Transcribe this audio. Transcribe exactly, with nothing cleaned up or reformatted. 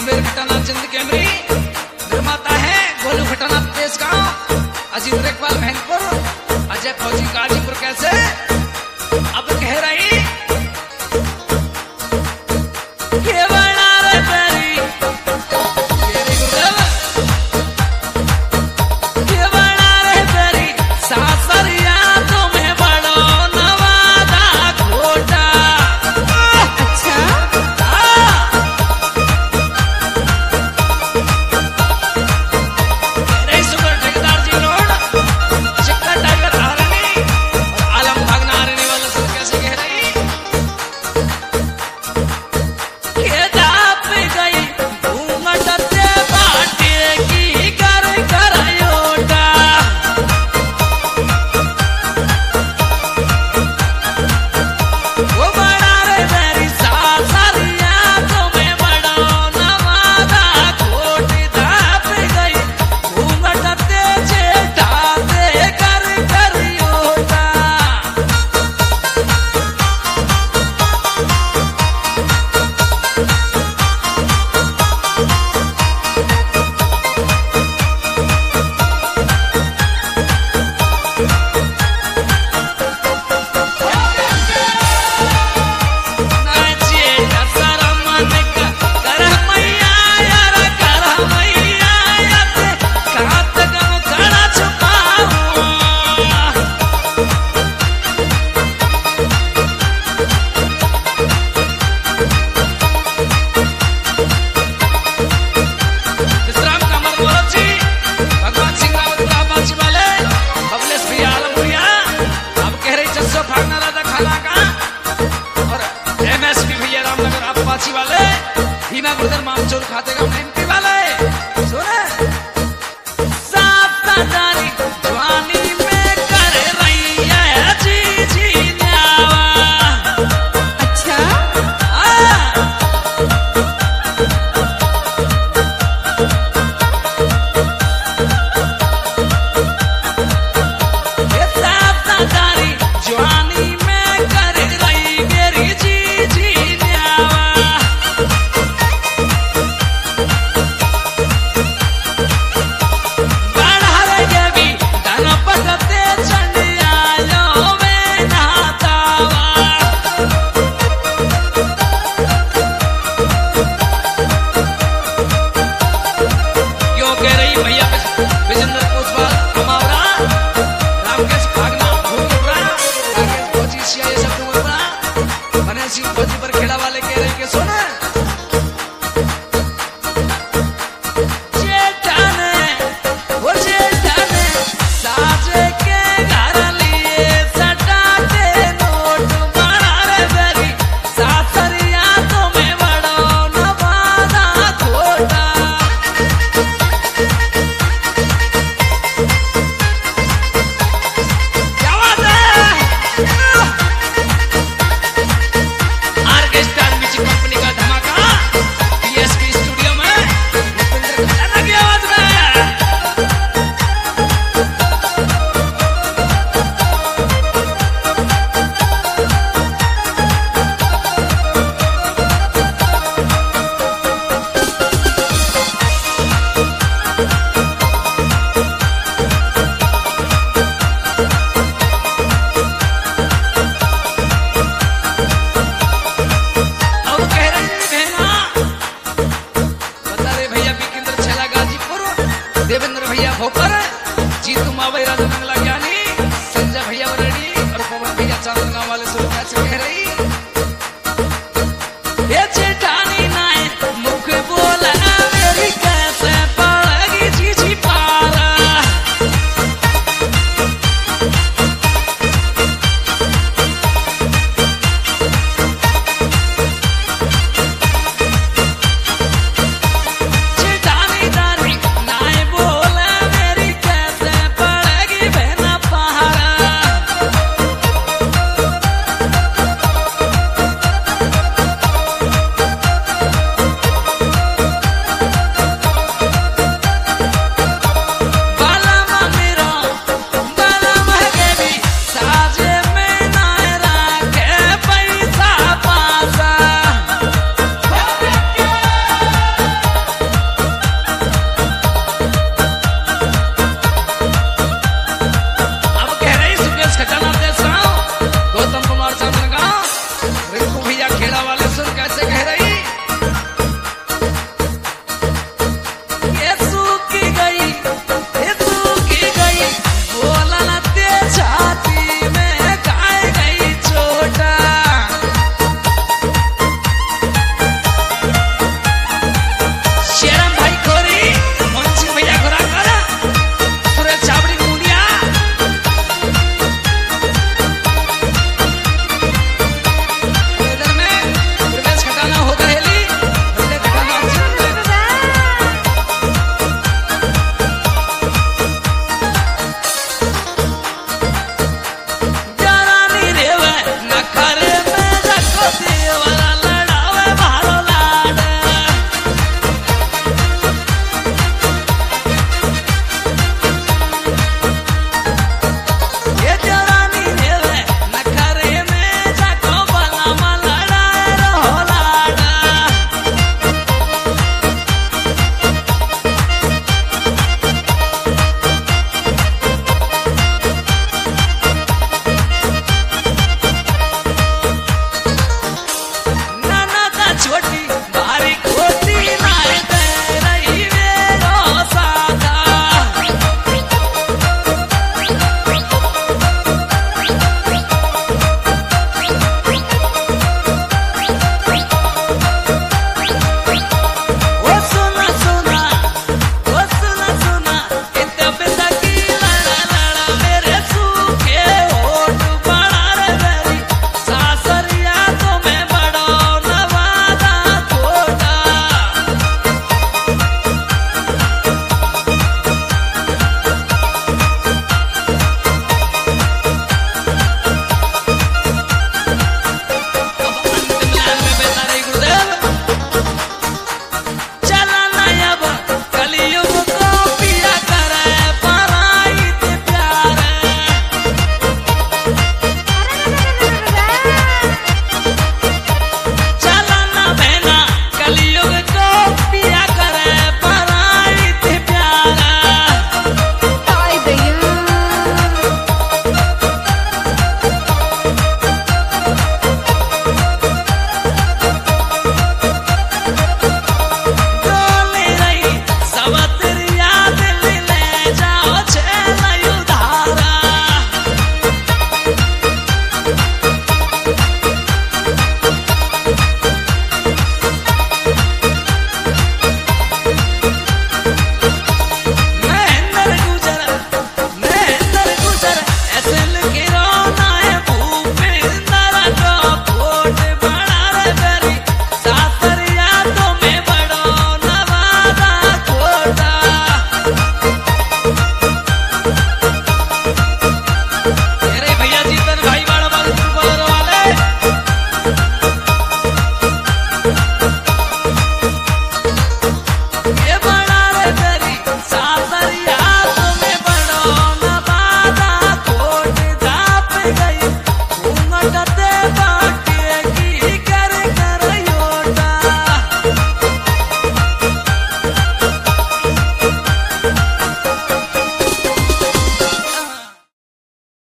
सुमेर खटाना चंद Camry, निर्माता है गोलू खटाना तेज गांव, अजीत रेखवाल महनपुर, अजय फौजी गाजीपुर। कैसे अब कह रही के बना रे तेरी तेरी गुरुदेव के बना रे तेरी सासरिया तुम्हें बड़ो नवादा खोटा। अच्छा रे सुपर ठेकेदार जी रोड चिक्का टाइगर आरनी और आलम भागना आरनी वालों से कैसे कह रही के दाप गई घूमट ते बाटे की कर करयोटा। वो बड़ा रे मेरी सासरिया तुम्हें बड़ो नवादा खोटी दाप गई घूमट ते जेठा ते कर करयोटा। विश्राम कमर मोहन जी, भगवान सिंह रावत राबाजी वाले, बबलेश भैया आलमपुरिया, अब कह रही जस्सो भागना राधा खाना का, और एमएसपी भैया रामनगर आप बाची वाले, भीमा ब्रदर मामचोर खाते का एमपी वाले।